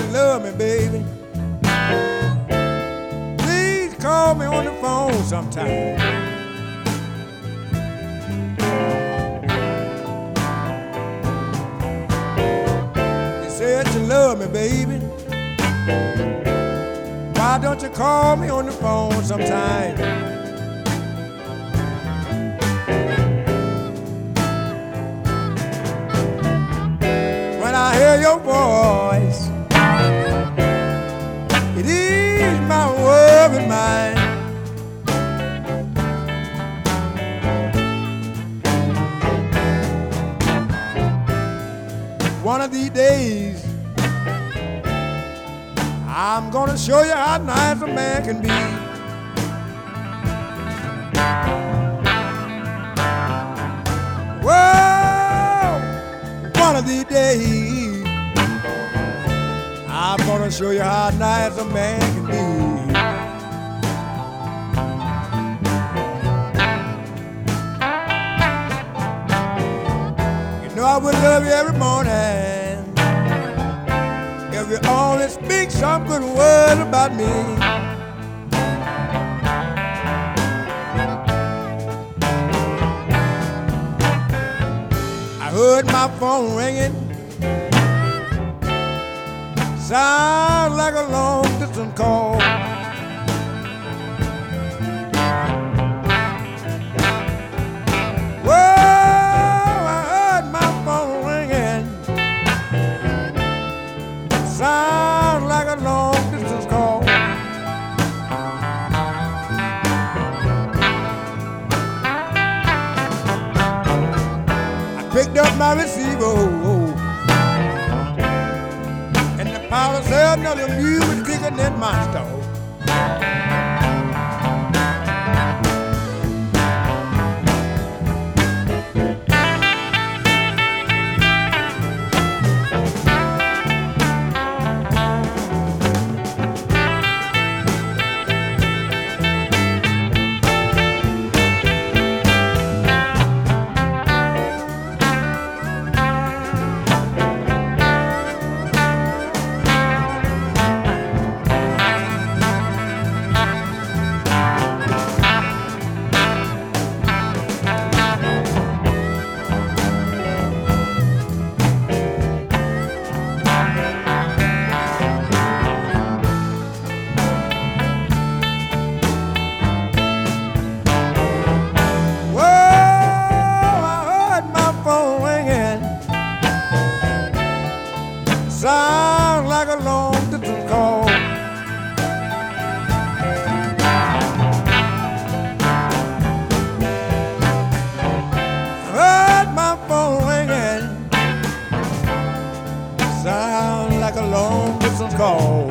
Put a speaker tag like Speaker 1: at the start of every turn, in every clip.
Speaker 1: you love me, baby, please call me on the phone sometime. You said you love me, baby, why don't you call me on the phone sometime? When I hear your voice, it is my world and mine. One of these days, I'm gonna show you how nice a man can be. Whoa, one of these days, I'm gonna show you how nice a man can be. You know I would love you every morning if you only speak some good words about me. I heard my phone ringing, sounds like a long distance call. Whoa, I heard my phone ringing, sounds like a long distance call. I picked up my receiver, and the power said another music kicking in my stove. Sounds like a long distance call. I heard my phone ringing, sounds like a long distance call.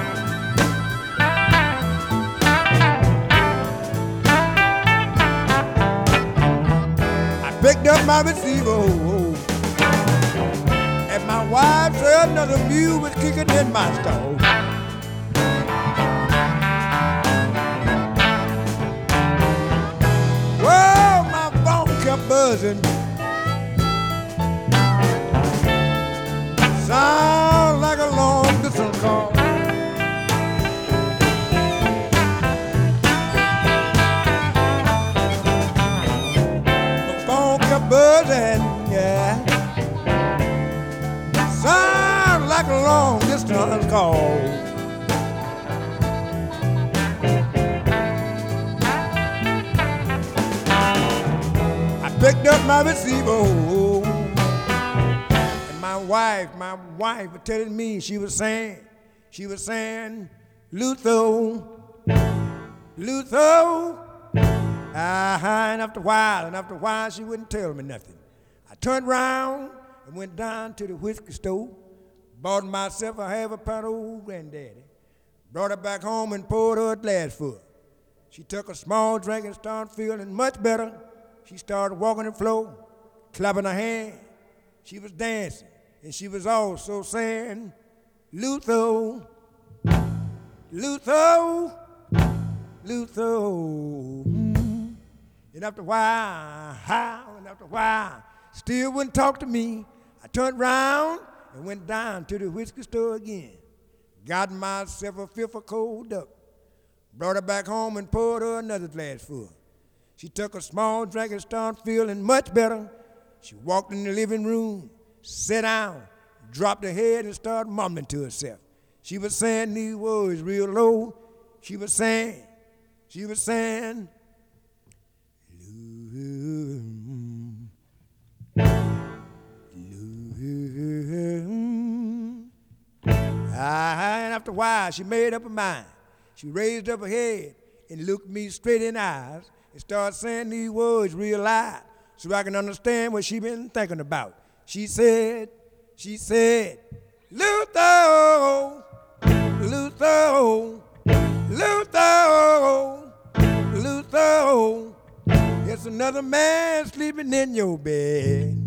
Speaker 1: I picked up my receiver, and my wife said another mule was kicking in my stove. Well, my phone kept buzzing, sounds like a long distance call. The phone kept buzzing, yeah, sounds like a long distance call. I picked up my receiver, and my wife was telling me, she was saying, Luther, and after a while, she wouldn't tell me nothing. I turned around and went down to the whiskey store, bought myself a half a pound of old granddaddy, brought it back home and poured her a glass full. She took a small drink and started feeling much better. She started walking the floor, clapping her hands. She was dancing, and she was also saying, Luther, Luther, Luther. And after a while, still wouldn't talk to me. I turned around and went down to the whiskey store again. Got myself a fifth of cold duck. Brought her back home and poured her another glass full. She took a small drink and started feeling much better. She walked in the living room, sat down, dropped her head and started mumbling to herself. She was saying these words real low. She was saying, and after a while, she made up her mind. She raised up her head and looked me straight in the eyes and started saying these words real loud so I can understand what she been thinking about. She said, Luther, Luther, Luther, Luther, there's another man sleeping in your bed.